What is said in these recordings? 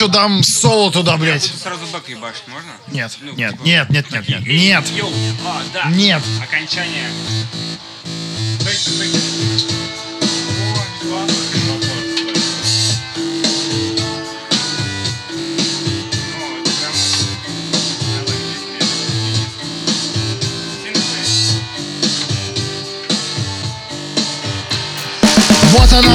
Дам соло туда, блядь. Сразу бэк ебашить можно? Нет, Ну, нет, типа, нет, нет, нет, нет, нет, Йоу. Да. нет. Окончание. Вот она,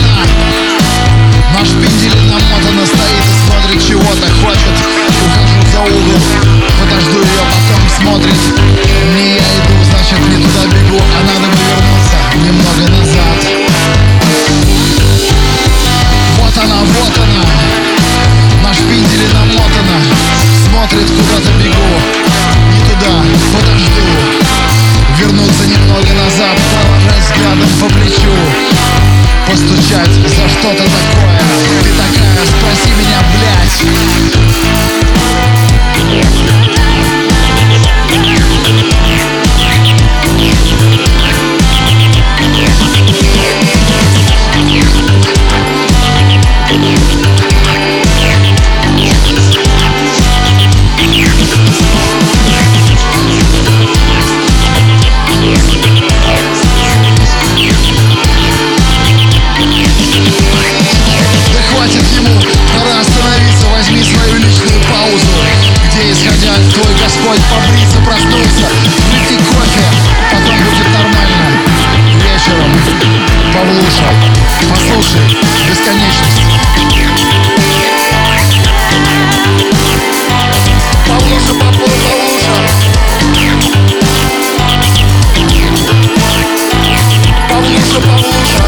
наш пиндель намотана, стоит и смотрит, чего-то хочет. Ухожу за угол, подожду ее, потом смотрит. Не я иду, значит не туда бегу, а надо бы вернуться немного назад. Вот она, наш пиндель намотана, смотрит, куда-то бегу. Не туда, подожду, вернуться немного назад, положить взглядом по плечу. Постучать за что-то такое. Ты такая, спроси меня, блядь. Твой Господь побриться, проснулся, выпей кофе, потом будет нормально. Вечером, Павлуша, послушай, бесконечность. Павлуша, Павлуша. Павлуша, Павлуша.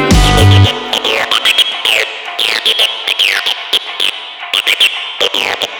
Yeah.